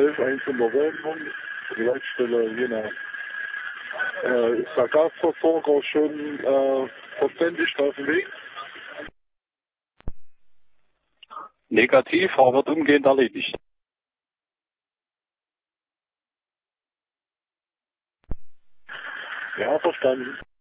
11.1 in der Wohnung, die Leitstelle Jena. Ist der Gasversorger schon verständigt auf dem Weg? Negativ, aber wird umgehend erledigt. Ja, verstanden.